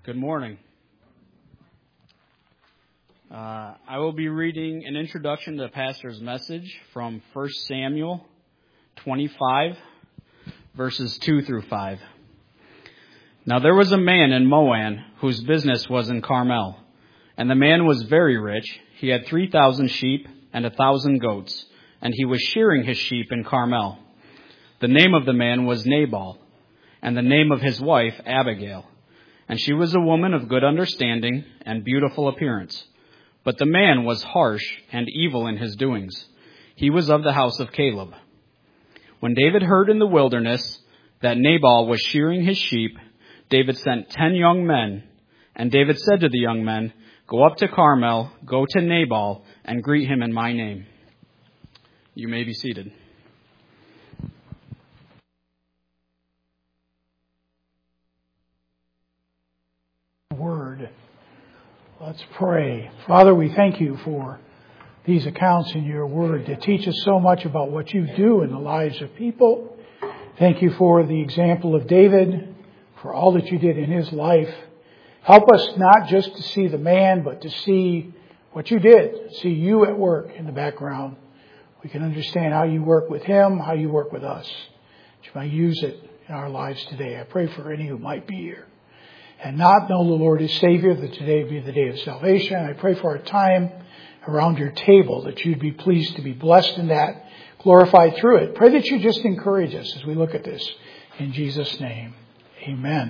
Good morning. I will be reading an introduction to the pastor's message from 1 Samuel 25, verses 2 through 5. Now there was a man in Moab whose business was in Carmel, and the man was very rich. He had 3,000 sheep and 1,000 goats, and he was shearing his sheep in Carmel. The name of the man was Nabal, and the name of his wife Abigail. And she was a woman of good understanding and beautiful appearance. But the man was harsh and evil in his doings. He was of the house of Caleb. When David heard in the wilderness that Nabal was shearing his sheep, David sent 10 young men. And David said to the young men, "Go up to Carmel, go to Nabal, and greet him in my name." You may be seated. Word. Let's pray. Father, we thank you for these accounts in your word that teach us so much about what you do in the lives of people. Thank you for the example of David, for all that you did in his life. Help us not just to see the man, but to see what you did, see you at work in the background. We can understand how you work with him, how you work with us. That you might use it in our lives today. I pray for any who might be here and not know the Lord as Savior, that today be the day of salvation. I pray for our time around your table, that you'd be pleased to be blessed in that, glorified through it. Pray that you just encourage us as we look at this. In Jesus' name, amen.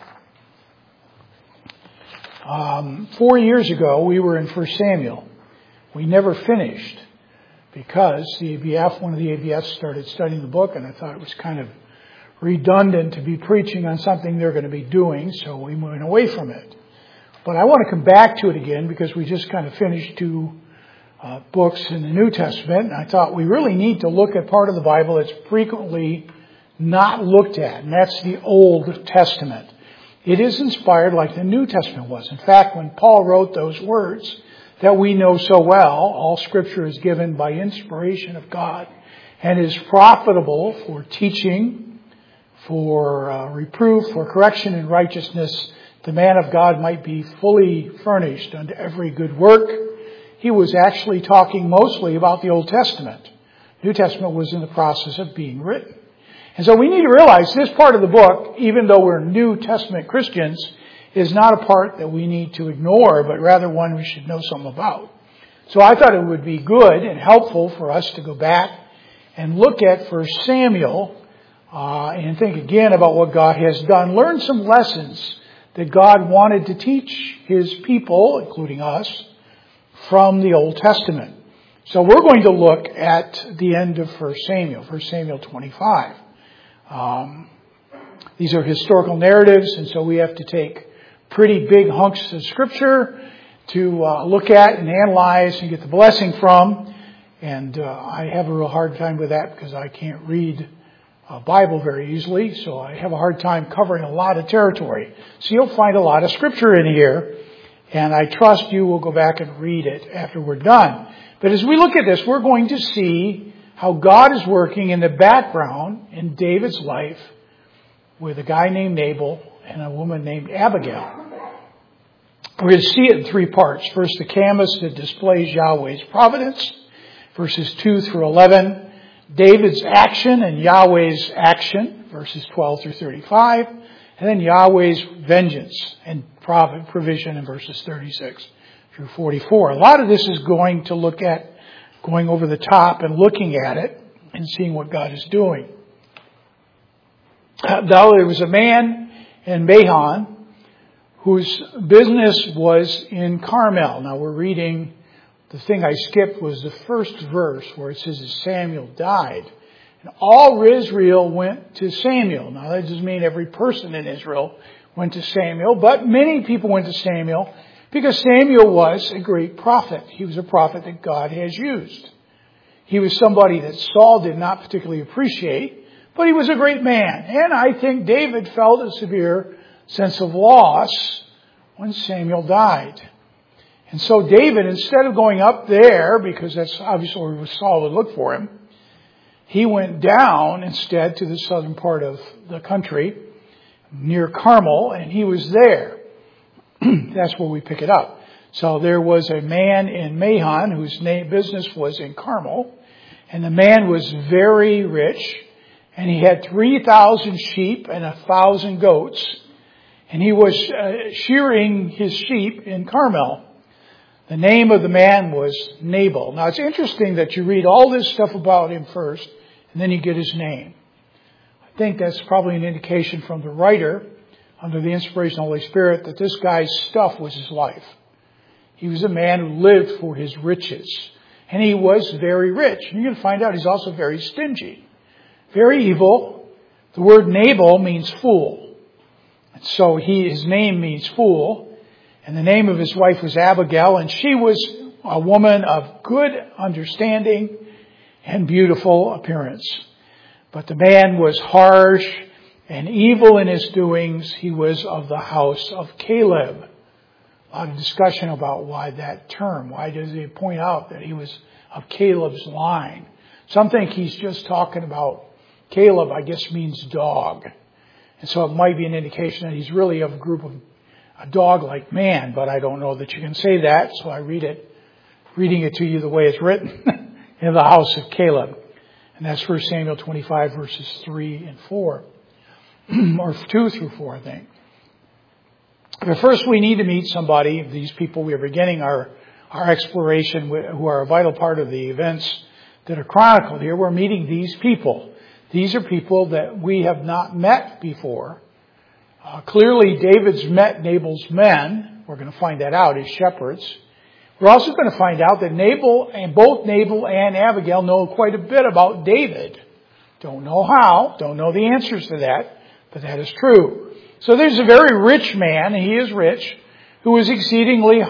4 years ago, we were in 1 Samuel. We never finished because one of the ABFs started studying the book, and I thought it was kind of redundant to be preaching on something they're going to be doing, so we went away from it. But I want to come back to it again because we just kind of finished 2 books in the New Testament, and I thought we really need to look at part of the Bible that's frequently not looked at, and that's the Old Testament. It is inspired like the New Testament was. In fact, when Paul wrote those words that we know so well, all Scripture is given by inspiration of God and is profitable for teaching, for reproof, for correction in righteousness, the man of God might be fully furnished unto every good work. He was actually talking mostly about the Old Testament. New Testament was in the process of being written. And so we need to realize this part of the book, even though we're New Testament Christians, is not a part that we need to ignore, but rather one we should know something about. So I thought it would be good and helpful for us to go back and look at 1 Samuel and think again about what God has done. Learn some lessons that God wanted to teach His people, including us, from the Old Testament. So we're going to look at the end of 1 Samuel 25. These are historical narratives, and so we have to take pretty big hunks of Scripture to look at and analyze and get the blessing from. And I have a real hard time with that because I can't read Bible very easily, so I have a hard time covering a lot of territory. So you'll find a lot of Scripture in here, and I trust you will go back and read it after we're done. But as we look at this, we're going to see how God is working in the background in David's life with a guy named Nabal and a woman named Abigail. We're going to see it in 3 parts. First, the canvas that displays Yahweh's providence, verses 2 through 11. David's action and Yahweh's action, verses 12 through 35. And then Yahweh's vengeance and provision in verses 36 through 44. A lot of this is going to look at going over the top and looking at it and seeing what God is doing. Now there was a man in Mahon whose business was in Carmel. Now we're reading. The thing I skipped was the first verse where it says that Samuel died. And all Israel went to Samuel. Now that doesn't mean every person in Israel went to Samuel, but many people went to Samuel because Samuel was a great prophet. He was a prophet that God has used. He was somebody that Saul did not particularly appreciate, but he was a great man. And I think David felt a severe sense of loss when Samuel died. And so David, instead of going up there, because that's obviously where Saul would look for him, he went down instead to the southern part of the country, near Carmel, and he was there. That's where we pick it up. So there was a man in Mahon whose business was in Carmel, and the man was very rich, and he had 3,000 sheep and 1,000 goats, and he was shearing his sheep in Carmel. The name of the man was Nabal. Now it's interesting that you read all this stuff about him first, and then you get his name. I think that's probably an indication from the writer, under the inspiration of the Holy Spirit, that this guy's stuff was his life. He was a man who lived for his riches. And he was very rich. And you're going to find out he's also very stingy. Very evil. The word Nabal means fool. And so his name means fool. And the name of his wife was Abigail. And she was a woman of good understanding and beautiful appearance. But the man was harsh and evil in his doings. He was of the house of Caleb. A lot of discussion about why that term. Why does he point out that he was of Caleb's line? Some think he's just talking about Caleb, I guess, means dog. And so it might be an indication that he's really of a group of a dog-like man, but I don't know that you can say that, so I reading it to you the way it's written, in the house of Caleb. And that's 1 Samuel 25, verses 3 and 4. Or 2 through 4, I think. But first we need to meet somebody. These people we are beginning our exploration, who are a vital part of the events that are chronicled here. We're meeting these people. These are people that we have not met before. Clearly David's met Nabal's men. We're going to find that out, his shepherds. We're also going to find out that both Nabal and Abigail know quite a bit about David. Don't know how, don't know the answers to that, but that is true. So there's a very rich man, he is rich, who is exceedingly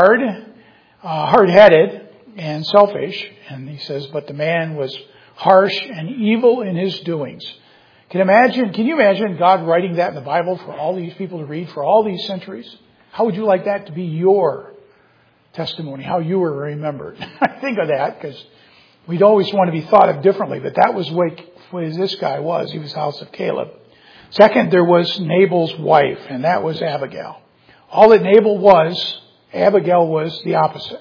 hard-headed and selfish. And he says, but the man was harsh and evil in his doings. Can you imagine God writing that in the Bible for all these people to read for all these centuries? How would you like that to be your testimony, how you were remembered? I think of that because we'd always want to be thought of differently, but that was the way this guy was. He was house of Caleb. Second, there was Nabal's wife, and that was Abigail. All that Nabal was, Abigail was the opposite.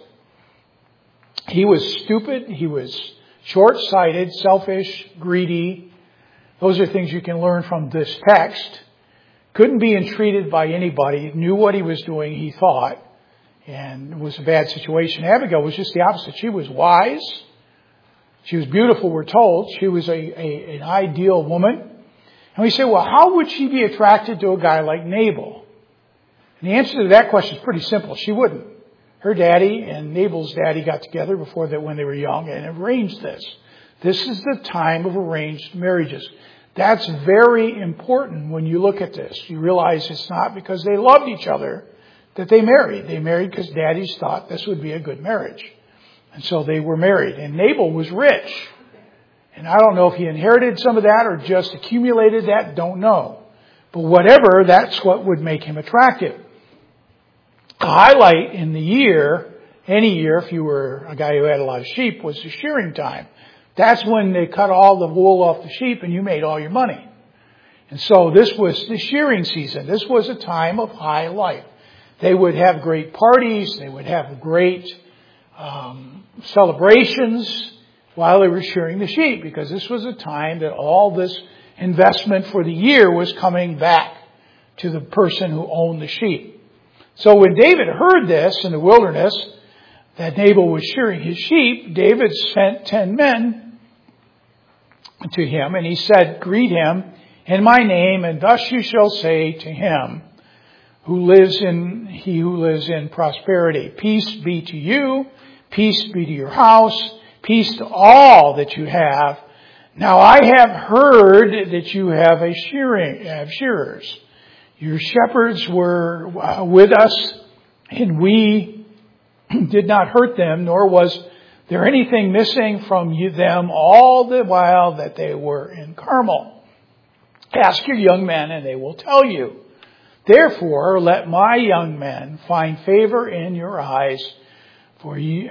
He was stupid, he was short-sighted, selfish, greedy. Those are things you can learn from this text. Couldn't be entreated by anybody, knew what he was doing, he thought, and it was a bad situation. Abigail was just the opposite. She was wise. She was beautiful, we're told. She was an ideal woman. And we say, well, how would she be attracted to a guy like Nabal? And the answer to that question is pretty simple. She wouldn't. Her daddy and Nabal's daddy got together when they were young and arranged this. This is the time of arranged marriages. That's very important when you look at this. You realize it's not because they loved each other that they married. They married because daddies thought this would be a good marriage. And so they were married. And Nabal was rich. And I don't know if he inherited some of that or just accumulated that, don't know. But whatever, that's what would make him attractive. The highlight in the year, any year, if you were a guy who had a lot of sheep, was the shearing time. That's when they cut all the wool off the sheep and you made all your money. And so this was the shearing season. This was a time of high life. They would have great parties. They would have great celebrations while they were shearing the sheep, because this was a time that all this investment for the year was coming back to the person who owned the sheep. So when David heard this in the wilderness, that Nabal was shearing his sheep, David sent 10 men to him, and he said, greet him in my name, and thus you shall say to him he who lives in prosperity, peace be to you, peace be to your house, peace to all that you have. Now I have heard that you have shearers. Your shepherds were with us, and we did not hurt them, nor was there anything missing from them all the while that they were in Carmel. Ask your young men, and they will tell you. Therefore, let my young men find favor in your eyes, for we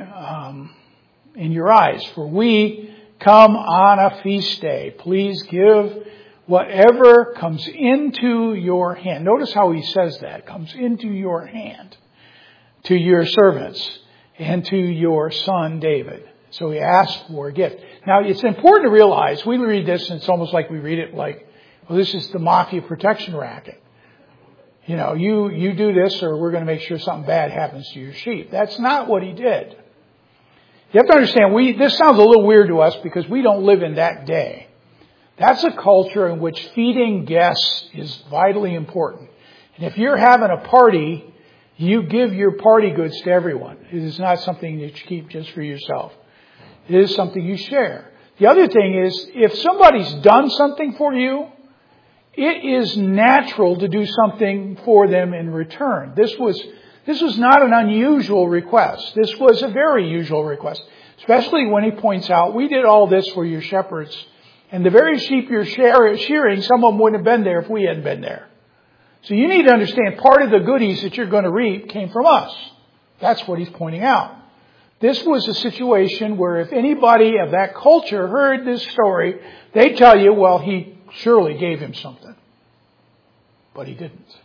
come on a feast day. Please give whatever comes into your hand. Notice how he says that, comes into your hand, to your servants and to your son David. So he asked for a gift. Now it's important to realize, we read this and it's almost like we read it like, well, this is the mafia protection racket. You know, you do this or we're going to make sure something bad happens to your sheep. That's not what he did. You have to understand, this sounds a little weird to us because we don't live in that day. That's a culture in which feeding guests is vitally important. And if you're having a party, you give your party goods to everyone. It is not something that you keep just for yourself. It is something you share. The other thing is, if somebody's done something for you, it is natural to do something for them in return. This was not an unusual request. This was a very usual request, especially when he points out, we did all this for your shepherds, and the very sheep you're shearing, some of them wouldn't have been there if we hadn't been there. So you need to understand, part of the goodies that you're going to reap came from us. That's what he's pointing out. This was a situation where if anybody of that culture heard this story, they'd tell you, well, he surely gave him something. But he didn't.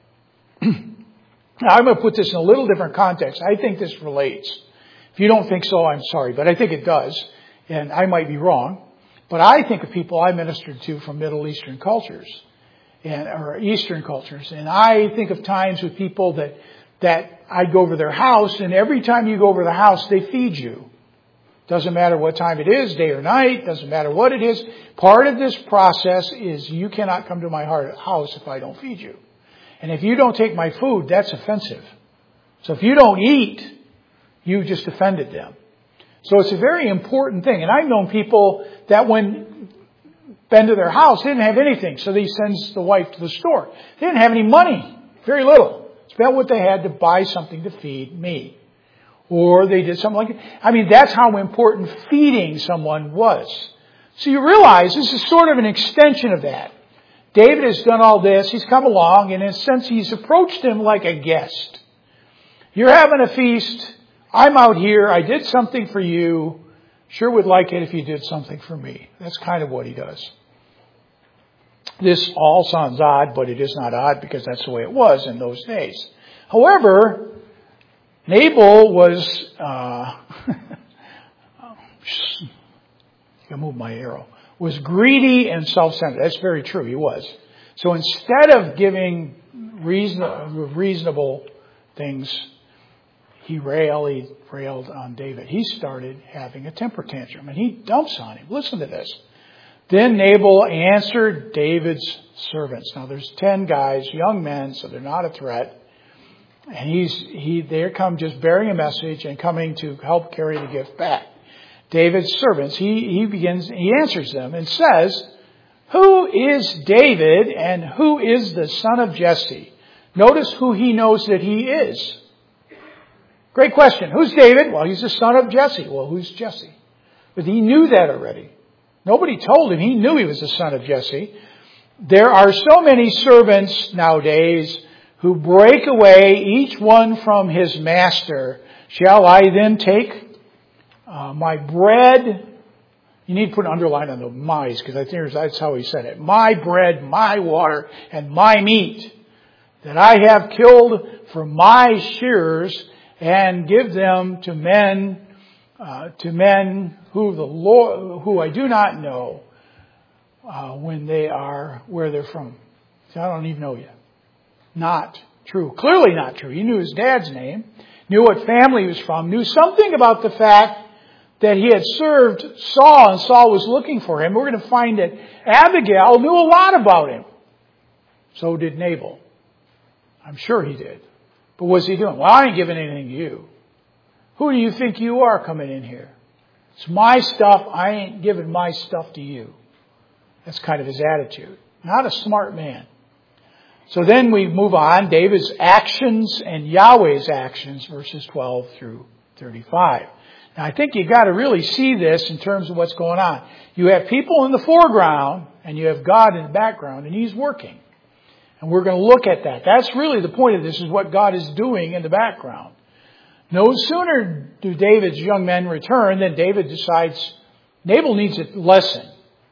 Now, I'm going to put this in a little different context. I think this relates. If you don't think so, I'm sorry, but I think it does. And I might be wrong. But I think of people I ministered to from Middle Eastern cultures or Eastern cultures. And I think of times with people that I'd go over their house, and every time you go over the house, they feed you. Doesn't matter what time it is, day or night, doesn't matter what it is. Part of this process is you cannot come to my house if I don't feed you. And if you don't take my food, that's offensive. So if you don't eat, you just offended them. So it's a very important thing. And I've known people that when been to their house, they didn't have anything. So he sends the wife to the store. They didn't have any money. Very little. Spent what they had to buy something to feed me. Or they did something like that. I mean, that's how important feeding someone was. So you realize this is sort of an extension of that. David has done all this. He's come along, and in a sense, he's approached him like a guest. You're having a feast. I'm out here. I did something for you. Sure would like it if you did something for me. That's kind of what he does. This all sounds odd, but it is not odd because that's the way it was in those days. However, Nabal was, I move my arrow, was greedy and self-centered. That's very true. He was. So instead of giving reasonable things, he railed on David. He started having a temper tantrum, and he dumps on him. Listen to this. Then Nabal answered David's servants. Now there's 10 guys, young men, so they're not a threat. And they come just bearing a message and coming to help carry the gift back. David's servants, he answers them and says, "Who is David and who is the son of Jesse?" Notice who he knows that he is. Great question. Who's David? Well, he's the son of Jesse. Well, who's Jesse? But he knew that already. Nobody told him. He knew he was the son of Jesse. There are so many servants nowadays who break away, each one from his master. Shall I then take my bread? You need to put an underline on the my's, because I think that's how he said it. My bread, my water, and my meat that I have killed for my shearers, and give them to men who I do not know when they are where they're from. So I don't even know yet. Not true. Clearly not true. He knew his dad's name, knew what family he was from, knew something about the fact that he had served Saul and Saul was looking for him. We're going to find that Abigail knew a lot about him. So did Nabal. I'm sure he did. But what's he doing? Well, I ain't giving anything to you. Who do you think you are coming in here? It's my stuff. I ain't giving my stuff to you. That's kind of his attitude. Not a smart man. So then we move on. David's actions and Yahweh's actions, verses 12 through 35. Now I think you've got to really see this in terms of what's going on. You have people in the foreground and you have God in the background, and He's working. And we're going to look at that. That's really the point of this, is what God is doing in the background. No sooner do David's young men return than David decides Nabal needs a lesson.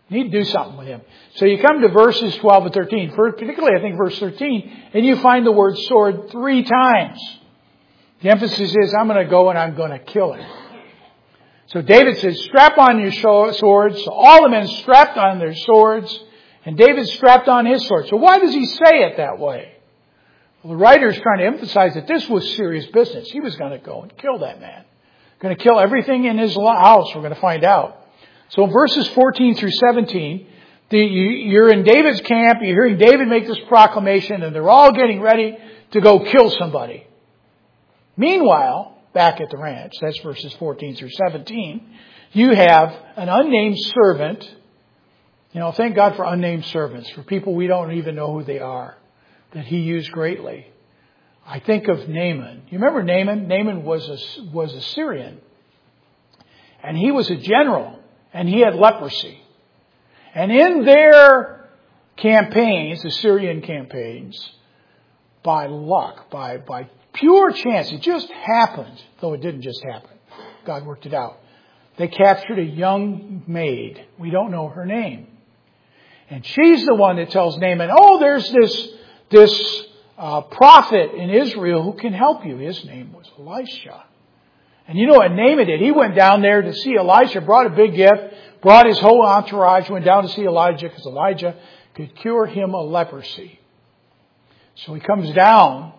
You need to do something with him. So you come to verses 12 and 13. Particularly, I think, verse 13. And you find the word sword 3 times. The emphasis is, I'm going to go and I'm going to kill him. So David says, strap on your swords. So all the men strapped on their swords. And David strapped on his sword. So why does he say it that way? Well, the writer is trying to emphasize that this was serious business. He was going to go and kill that man. Going to kill everything in his house. We're going to find out. So in verses 14 through 17, you're in David's camp. You're hearing David make this proclamation. And they're all getting ready to go kill somebody. Meanwhile, back at the ranch, that's verses 14 through 17, you have an unnamed servant. You know, thank God for unnamed servants, for people we don't even know who they are, that he used greatly. I think of Naaman. You remember Naaman? Naaman was a Syrian. And he was a general. And he had leprosy. And in their campaigns, the Syrian campaigns, by luck, by pure chance, it just happened, though it didn't just happen. God worked it out. They captured a young maid. We don't know her name. And she's the one that tells Naaman, oh, there's this prophet in Israel who can help you. His name was Elisha. And you know what Naaman did? He went down there to see Elisha, brought a big gift, brought his whole entourage, went down to see Elijah because Elijah could cure him of leprosy. So he comes down,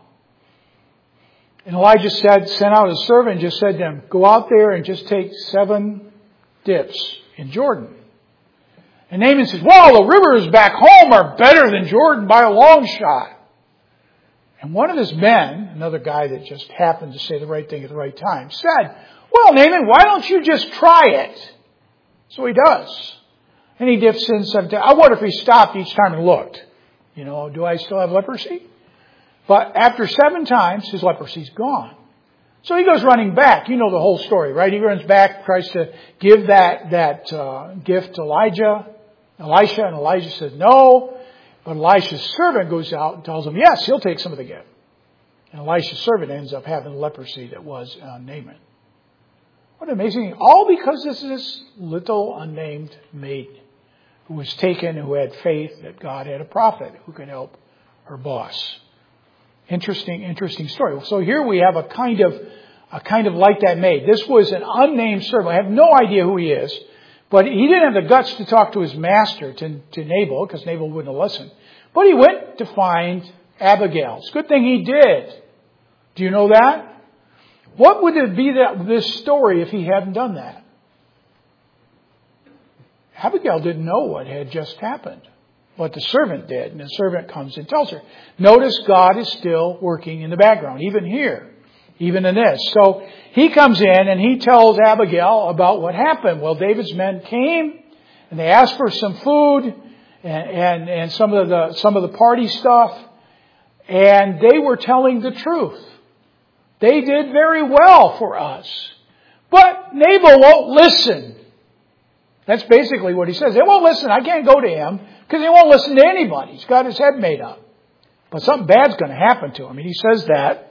and Elijah sent out a servant and just said to him, go out there and just take 7 dips in Jordan. And Naaman says, well, the rivers back home are better than Jordan by a long shot. And one of his men, another guy that just happened to say the right thing at the right time, said, well, Naaman, why don't you just try it? So he does. And he dips in 7 times. I wonder if he stopped each time and looked. You know, do I still have leprosy? But after 7 times, his leprosy's gone. So he goes running back. You know the whole story, right? He runs back, tries to give that gift to Elisha, and Elijah says no. But Elisha's servant goes out and tells him, yes, he'll take some of the gift. And Elisha's servant ends up having leprosy that was on Naaman. What an amazing thing. All because this is this little unnamed maid who was taken, who had faith that God had a prophet who could help her boss. Interesting story. So here we have a kind of like that maid. This was an unnamed servant. I have no idea who he is. But he didn't have the guts to talk to his master, to Nabal, because Nabal wouldn't have listened. But he went to find Abigail. It's a good thing he did. Do you know that? What would it be this story if he hadn't done that? Abigail didn't know what had just happened. What the servant did. And the servant comes and tells her. Notice God is still working in the background, even here. Even in this. So he comes in and he tells Abigail about what happened. Well, David's men came and they asked for some food and some of the party stuff. And they were telling the truth. They did very well for us. But Nabal won't listen. That's basically what he says. They won't listen. I can't go to him because he won't listen to anybody. He's got his head made up. But something bad's going to happen to him. And he says that.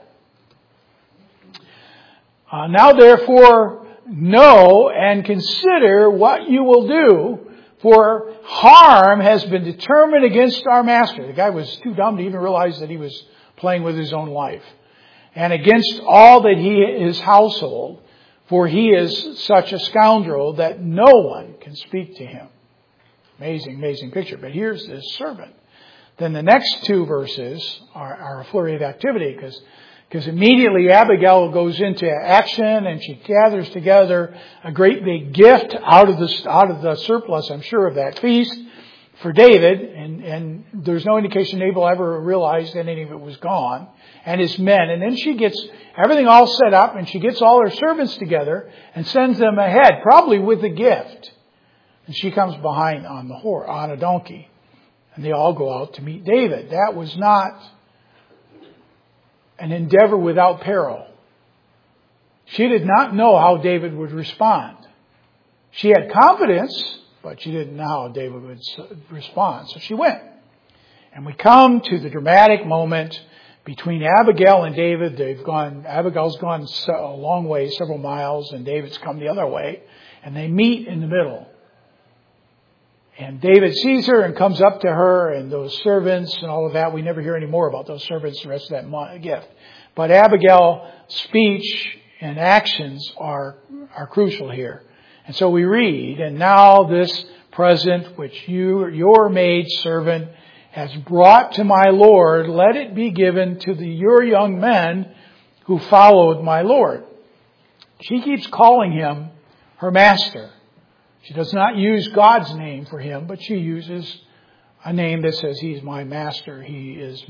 Now therefore know and consider what you will do, for harm has been determined against our master. The guy was too dumb to even realize that he was playing with his own life. And against all that his household, for he is such a scoundrel that no one can speak to him. Amazing picture. But here's this servant. Then the next 2 verses are a flurry of activity because immediately Abigail goes into action and she gathers together a great big gift out of the surplus, I'm sure, of that feast for David. And there's no indication Nabal ever realized any of it was gone. And his men. And then she gets everything all set up and she gets all her servants together and sends them ahead, probably with the gift. And she comes behind on a donkey. And they all go out to meet David. That was not an endeavor without peril. She did not know how David would respond. She had confidence, but she didn't know how David would respond. So she went. And we come to the dramatic moment between Abigail and David. Abigail's gone a long way, several miles, and David's come the other way. And they meet in the middle. And David sees her and comes up to her and those servants and all of that. We never hear any more about those servants the rest of that gift. But Abigail's speech and actions are crucial here. And so we read, and now this present which your maid servant has brought to my Lord, let it be given to your young men who followed my Lord. She keeps calling him her master. She does not use God's name for him, but she uses a name that says he's my master, he is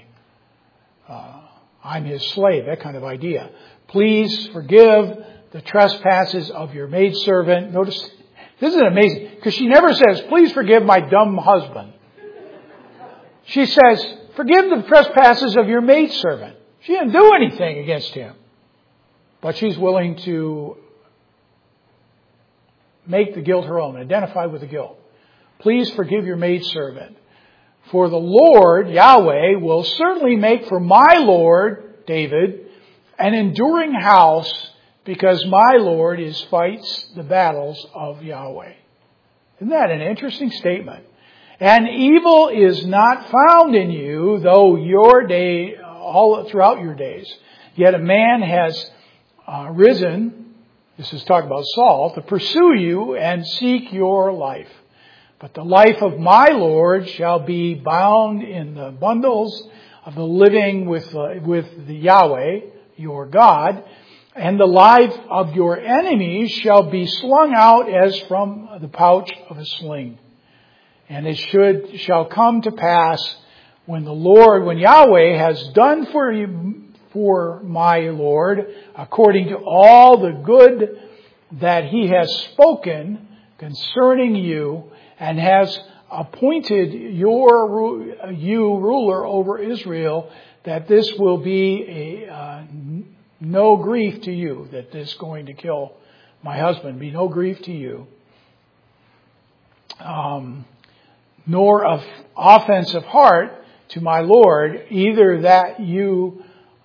I'm his slave, that kind of idea. Please forgive the trespasses of your maidservant. Notice, this is amazing, because she never says, please forgive my dumb husband. She says, forgive the trespasses of your maidservant. She didn't do anything against him. But she's willing to make the guilt her own, identify with the guilt. Please forgive your maidservant. For the Lord, Yahweh, will certainly make for my Lord, David, an enduring house, because my Lord fights the battles of Yahweh. Isn't that an interesting statement? And evil is not found in you, though all throughout your days. Yet a man has risen, this is talking about Saul, to pursue you and seek your life. But the life of my Lord shall be bound in the bundles of the living with the Yahweh, your God, and the life of your enemies shall be slung out as from the pouch of a sling. And it shall come to pass when Yahweh has done for my Lord, according to all the good that he has spoken concerning you, and has appointed you ruler over Israel, that this will be no grief to you, that this going to kill my husband be no grief to you, nor of offensive heart to my Lord, either that you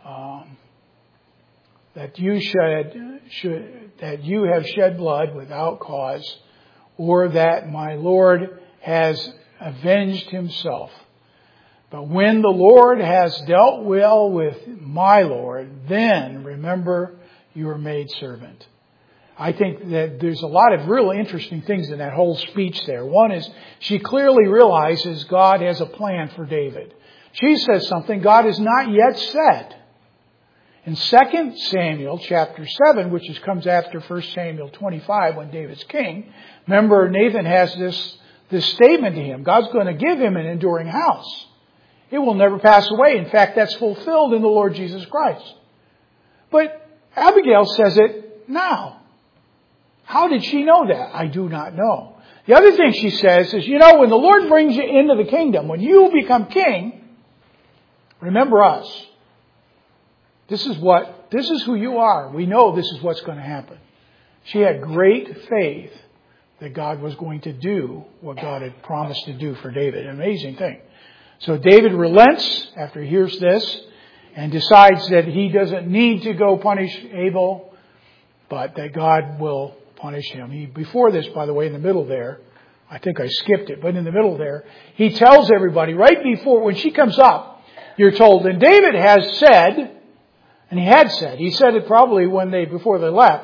have shed blood without cause, or that my Lord has avenged himself. But when the Lord has dealt well with my Lord, then remember your maidservant. I think that there's a lot of really interesting things in that whole speech there. One is she clearly realizes God has a plan for David. She says something God has not yet said. In 2 Samuel chapter 7, which comes after 1 Samuel 25 when David's king, remember Nathan has this statement to him. God's going to give him an enduring house. It will never pass away. In fact, that's fulfilled in the Lord Jesus Christ. But Abigail says it now. How did she know that? I do not know. The other thing she says is, when the Lord brings you into the kingdom, when you become king, remember us. This is who you are. We know this is what's going to happen. She had great faith that God was going to do what God had promised to do for David. An amazing thing. So David relents after he hears this and decides that he doesn't need to go punish Abel, but that God will punish him. Before this, by the way, in the middle there, I think I skipped it, but in the middle there, he tells everybody right before, when she comes up, you're told, and David has said, and he said it probably before they left,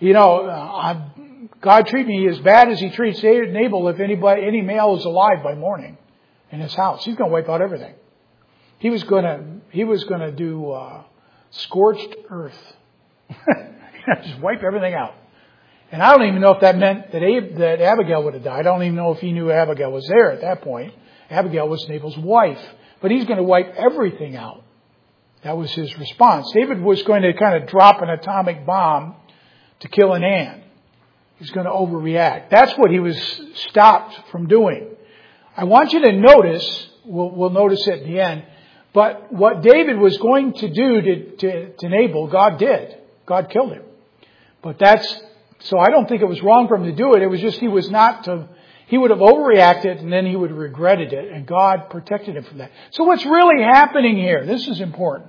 God treat me as bad as he treats Nabal if any male is alive by morning in his house. He's going to wipe out everything. He was going to do scorched earth. Just wipe everything out. And I don't even know if that meant that Abigail would have died. I don't even know if he knew Abigail was there at that point. Abigail was Nabal's wife. But he's going to wipe everything out. That was his response. David was going to kind of drop an atomic bomb to kill an ant. He's going to overreact. That's what he was stopped from doing. I want you to notice, we'll notice it at the end, but what David was going to do to Nabal, God did. God killed him. So I don't think it was wrong for him to do it. It was just he would have overreacted and then he would have regretted it, and God protected him from that. So what's really happening here? This is important.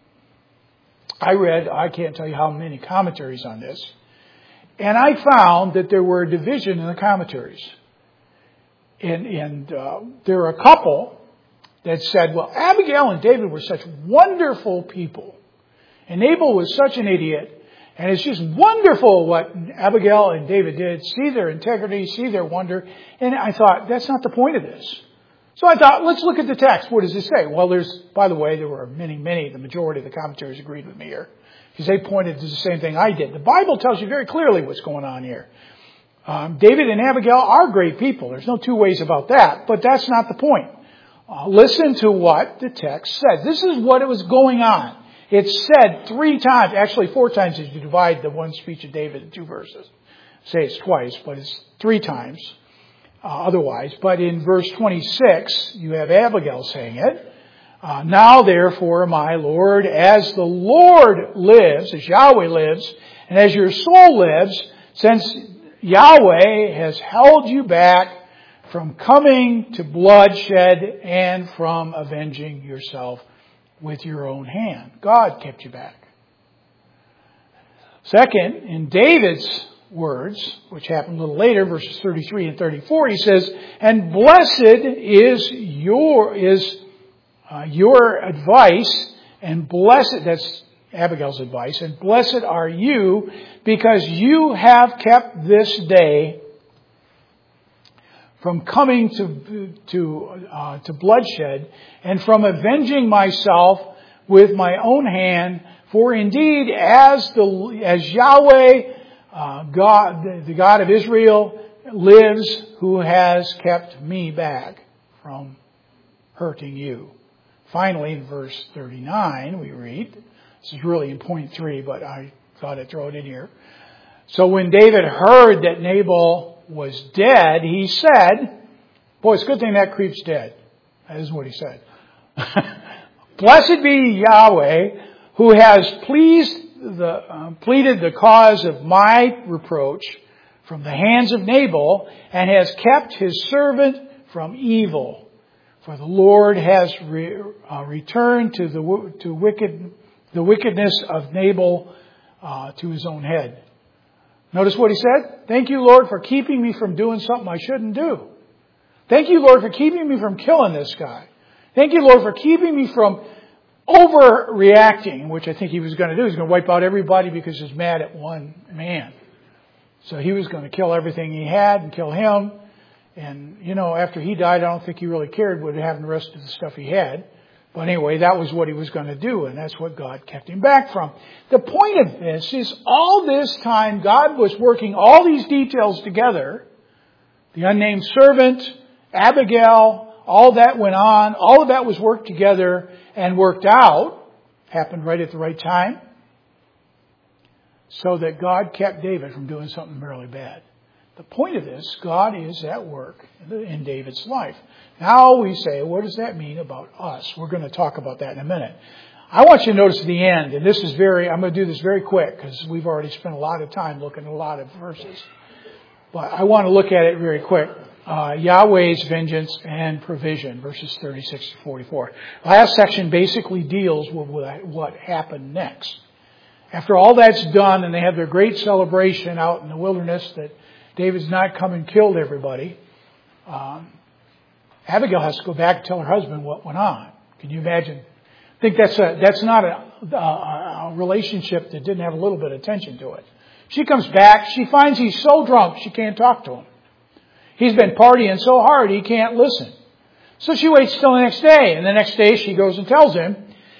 I can't tell you how many commentaries on this, and I found that there were a division in the commentaries. And there are a couple that said, well, Abigail and David were such wonderful people. And Nabal was such an idiot. And it's just wonderful what Abigail and David did. See their integrity, see their wonder. And I thought, that's not the point of this. So I thought, let's look at the text. What does it say? Well, by the way, there were many, the majority of the commentaries agreed with me here. Because they pointed to the same thing I did. The Bible tells you very clearly what's going on here. David and Abigail are great people. There's no two ways about that. But that's not the point. Listen to what the text said. This is what it was going on. It's said 3 times, actually 4 times if you divide the one speech of David in 2 verses. Say it's twice, but it's 3 times otherwise. But in verse 26, you have Abigail saying it. Now therefore, my Lord, as the Lord lives, as Yahweh lives, and as your soul lives, since Yahweh has held you back from coming to bloodshed and from avenging yourself with your own hand. God kept you back. Second, in David's words, which happened a little later, verses 33 and 34, he says, and blessed is your advice, and blessed, that's Abigail's advice, and blessed are you, because you have kept this day from coming to bloodshed, and from avenging myself with my own hand. For indeed, as Yahweh, the God of Israel, lives, who has kept me back from hurting you. Finally, in verse 39, we read, this is really in point 3, but I thought I'd throw it in here. So when David heard that Nabal was dead, he said, boy, it's a good thing that creep's dead. That is what he said. Blessed be Yahweh, who has pleaded the cause of my reproach from the hands of Nabal, and has kept his servant from evil. For the Lord has returned to the wickedness of Nabal to his own head. Notice what he said. Thank you, Lord, for keeping me from doing something I shouldn't do. Thank you, Lord, for keeping me from killing this guy. Thank you, Lord, for keeping me from overreacting, which I think he was going to do. He was going to wipe out everybody because he's mad at one man. So he was going to kill everything he had and kill him. And, after he died, I don't think he really cared what happened to the rest of the stuff he had. But anyway, that was what he was going to do, and that's what God kept him back from. The point of this is all this time God was working all these details together. The unnamed servant, Abigail, all that went on. All of that was worked together and worked out. Happened right at the right time. So that God kept David from doing something really bad. The point of this, God is at work in David's life. Now we say, what does that mean about us? We're going to talk about that in a minute. I want you to notice the end, and I'm going to do this very quick because we've already spent a lot of time looking at a lot of verses. But I want to look at it very quick. Yahweh's vengeance and provision, verses 36 to 44. Last section basically deals with what happened next. After all that's done, and they have their great celebration out in the wilderness that David's not come and killed everybody, Abigail has to go back and tell her husband what went on. Can you imagine? I think that's not a relationship that didn't have a little bit of tension to it. She comes back. She finds he's so drunk she can't talk to him. He's been partying so hard he can't listen. So she waits till the next day. And the next day she goes and tells him,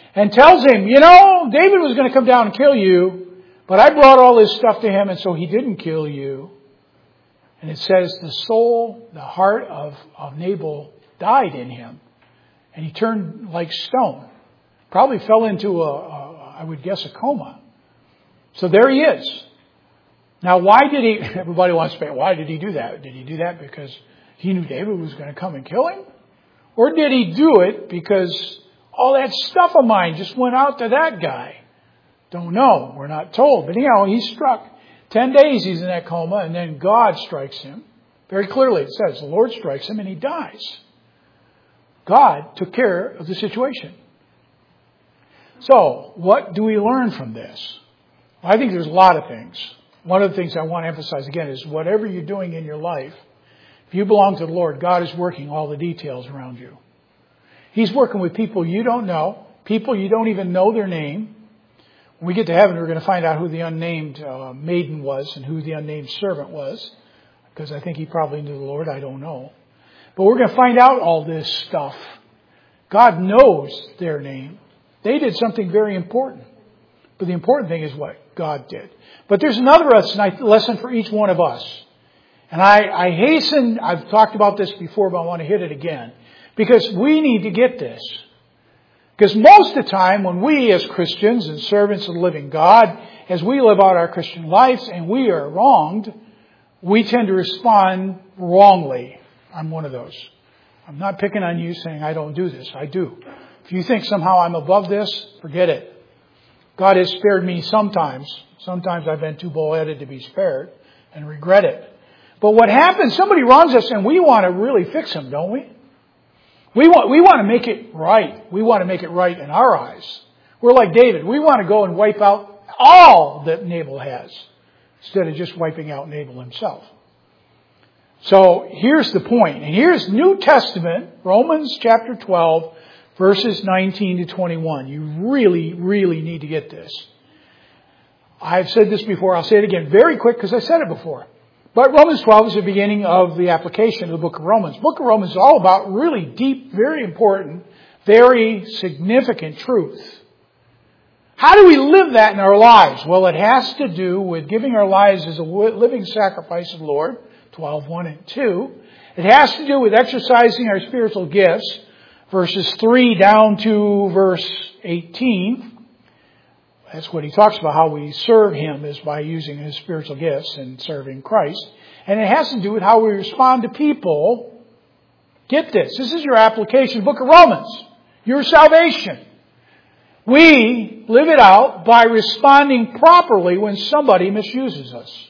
David was going to come down and kill you, but I brought all this stuff to him, and so he didn't kill you. And it says the heart of Nabal died in him. And he turned like stone. Probably fell into I would guess, a coma. So there he is. Now, everybody wants to say, why did he do that? Did he do that because he knew David was going to come and kill him? Or did he do it because all that stuff of mine just went out to that guy? Don't know. We're not told. But he's struck. 10 days he's in that coma, and then God strikes him. Very clearly it says the Lord strikes him and he dies. God took care of the situation. So, what do we learn from this? Well, I think there's a lot of things. One of the things I want to emphasize again is whatever you're doing in your life, If you belong to the Lord, God is working all the details around you. He's working with people you don't know, people you don't even know their name. When we get to heaven, we're going to find out who the unnamed maiden was and who the unnamed servant was. Because I think he probably knew the Lord. I don't know. But we're going to find out all this stuff. God knows their name. They did something very important. But the important thing is what God did. But there's another lesson for each one of us. And I've talked about this before, but I want to hit it again. Because we need to get this. Because most of the time when we as Christians and servants of the living God, as we live out our Christian lives and we are wronged, we tend to respond wrongly. I'm one of those. I'm not picking on you saying I don't do this. I do. If you think somehow I'm above this, forget it. God has spared me sometimes. Sometimes I've been too bullheaded to be spared and regret it. But what happens, somebody wrongs us and we want to really fix them, don't we? We want to make it right. We want to make it right in our eyes. We're like David. We want to go and wipe out all that Nabal has instead of just wiping out Nabal himself. So here's the point. And here's New Testament, Romans chapter 12, verses 19 to 21. You really, really need to get this. I've said this before. I'll say it again very quick because I said it before. But Romans 12 is the beginning of the application of the book of Romans. The book of Romans is all about really deep, very important, very significant truth. How do we live that in our lives? Well, it has to do with giving our lives as a living sacrifice of the Lord, 12:1 and 2. It has to do with exercising our spiritual gifts, verses 3 down to verse 18. That's what he talks about, how we serve Him is by using His spiritual gifts and serving Christ. And it has to do with how we respond to people. Get this. This is your application, book of Romans. Your salvation. We live it out by responding properly when somebody misuses us.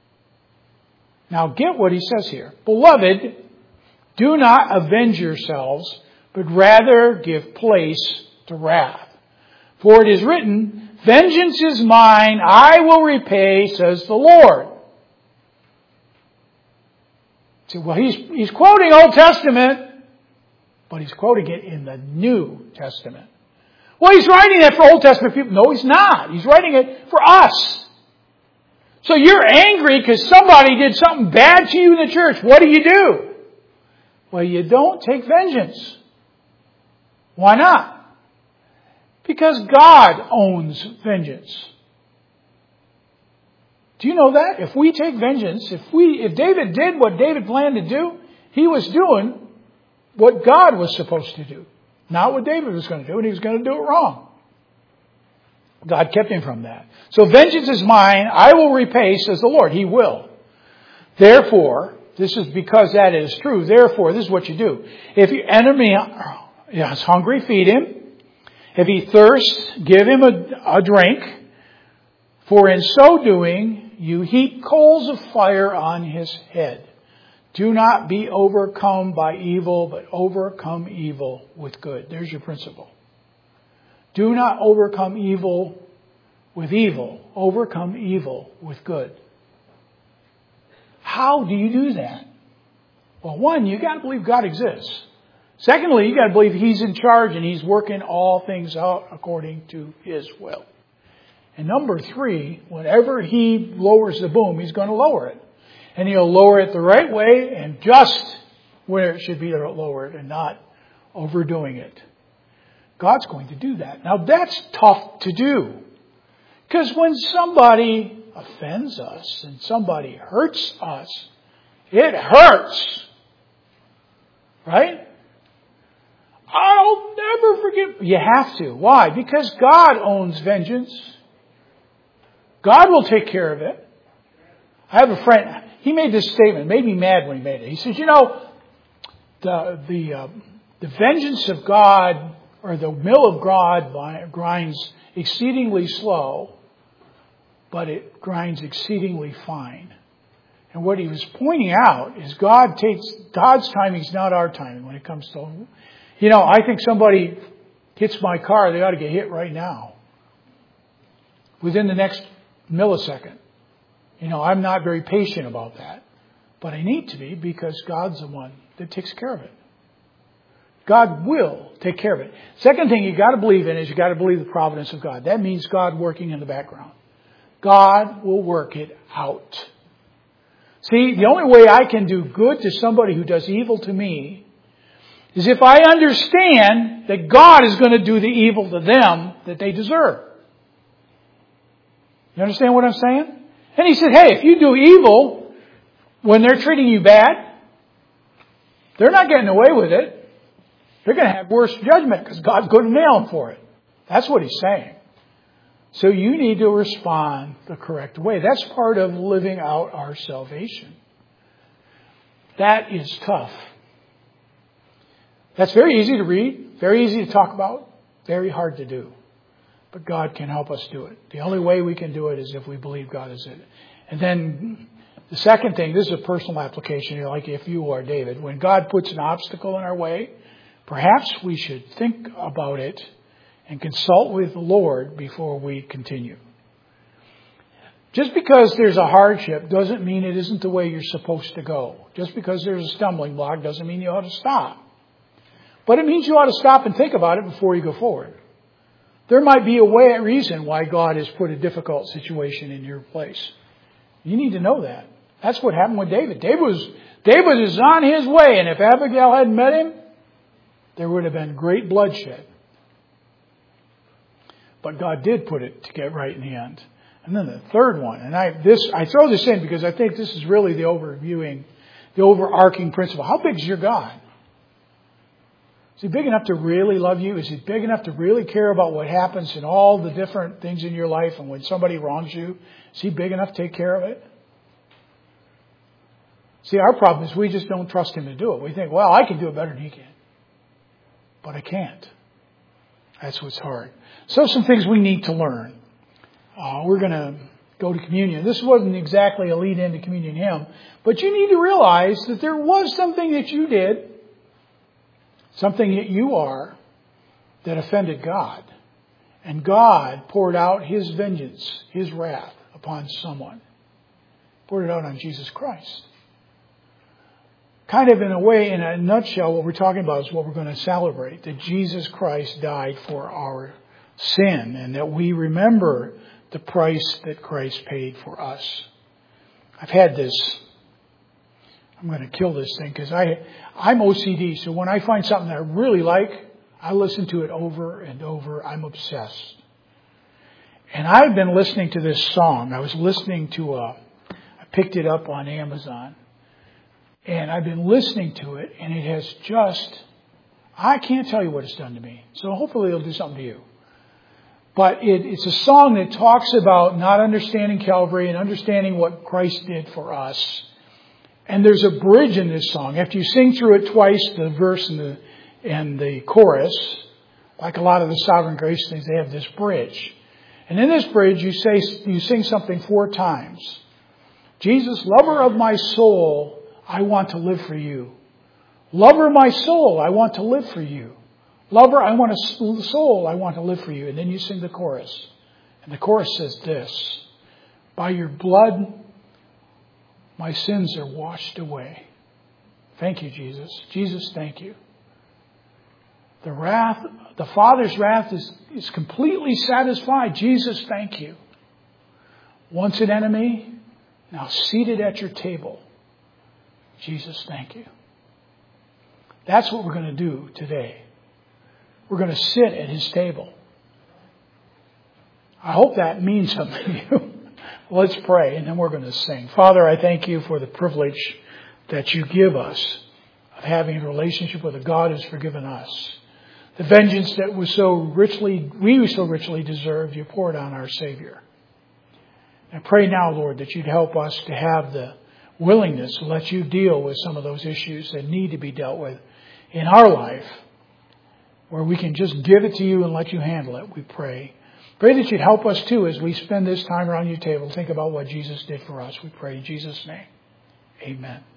Now get what he says here. Beloved, do not avenge yourselves, but rather give place to wrath. For it is written, vengeance is mine, I will repay, says the Lord. See, well, he's quoting Old Testament, but he's quoting it in the New Testament. Well, he's writing that for Old Testament people. No, he's not. He's writing it for us. So you're angry because somebody did something bad to you in the church. What do? Well, you don't take vengeance. Why not? Because God owns vengeance. Do you know that? If we take vengeance, if David did what David planned to do, he was doing what God was supposed to do. Not what David was going to do, and he was going to do it wrong. God kept him from that. So vengeance is mine, I will repay, says the Lord. He will. Therefore, this is because that is true. Therefore, this is what you do. If your enemy is hungry, feed him. If he thirsts, give him a drink. For in so doing, you heap coals of fire on his head. Do not be overcome by evil, but overcome evil with good. There's your principle. Do not overcome evil with evil. Overcome evil with good. How do you do that? Well, one, you got to believe God exists. Secondly, you got to believe He's in charge and He's working all things out according to His will. And number three, whenever He lowers the boom, He's going to lower it. And He'll lower it the right way and just where it should be lowered and not overdoing it. God's going to do that. Now that's tough to do. Because when somebody offends us and somebody hurts us, it hurts. Right? I'll never forgive. You have to. Why? Because God owns vengeance. God will take care of it. I have a friend, he made this statement, made me mad when he made it. He says, the vengeance of God, or the mill of God grinds exceedingly slow, but it grinds exceedingly fine. And what he was pointing out is God's timing is not our timing when it comes to, I think somebody hits my car, they ought to get hit right now. Within the next millisecond. I'm not very patient about that. But I need to be because God's the one that takes care of it. God will take care of it. Second thing you got to believe in is you got to believe the providence of God. That means God working in the background. God will work it out. See, the only way I can do good to somebody who does evil to me is if I understand that God is going to do the evil to them that they deserve. You understand what I'm saying? And he said, hey, if you do evil when they're treating you bad, they're not getting away with it. They're going to have worse judgment because God's going to nail them for it. That's what he's saying. So you need to respond the correct way. That's part of living out our salvation. That is tough. That's very easy to read, very easy to talk about, very hard to do. But God can help us do it. The only way we can do it is if we believe God is it. And then the second thing, this is a personal application, like if you are David. When God puts an obstacle in our way, perhaps we should think about it and consult with the Lord before we continue. Just because there's a hardship doesn't mean it isn't the way you're supposed to go. Just because there's a stumbling block doesn't mean you ought to stop. But it means you ought to stop and think about it before you go forward. There might be a reason why God has put a difficult situation in your place. You need to know that. That's what happened with David. David was on his way, and if Abigail hadn't met him, there would have been great bloodshed. But God did put it to get right in the end. And then the third one, and I throw this in because I think this is really the overarching principle. How big is your God? Is he big enough to really love you? Is he big enough to really care about what happens in all the different things in your life? And when somebody wrongs you, is he big enough to take care of it? See, our problem is we just don't trust him to do it. We think, well, I can do it better than he can. But I can't. That's what's hard. So some things we need to learn. We're going to go to communion. This wasn't exactly a lead into communion hymn, but you need to realize that there was something that you did, something that you are, that offended God. And God poured out his vengeance, his wrath upon someone. Poured it out on Jesus Christ. Kind of in a way, in a nutshell, what we're talking about is what we're going to celebrate. That Jesus Christ died for our sin and that we remember the price that Christ paid for us. I've had this. I'm going to kill this thing because I'm OCD. So when I find something that I really like, I listen to it over and over. I'm obsessed. And I've been listening to this song. I was listening to I picked it up on Amazon. And I've been listening to it, and it has I can't tell you what it's done to me. So hopefully it'll do something to you. But it's a song that talks about not understanding Calvary and understanding what Christ did for us. And there's a bridge in this song. After you sing through it twice, the verse and the chorus, like a lot of the Sovereign Grace things, they have this bridge. And in this bridge, you sing something 4 times. Jesus, lover of my soul, I want to live for you. Lover of my soul, I want to live for you. Lover, I want a soul, I want to live for you. And then you sing the chorus. And the chorus says this: by your blood, my sins are washed away. Thank you, Jesus. Jesus, thank you. The Father's wrath is completely satisfied. Jesus, thank you. Once an enemy, now seated at your table. Jesus, thank you. That's what we're going to do today. We're going to sit at his table. I hope that means something to you. Let's pray, and then we're going to sing. Father, I thank you for the privilege that you give us of having a relationship with a God who's forgiven us. The vengeance that we so richly deserved, you poured on our Savior. I pray now, Lord, that you'd help us to have the willingness to let you deal with some of those issues that need to be dealt with in our life, where we can just give it to you and let you handle it, we pray. Pray that you'd help us too as we spend this time around your table. Think about what Jesus did for us. We pray in Jesus' name. Amen.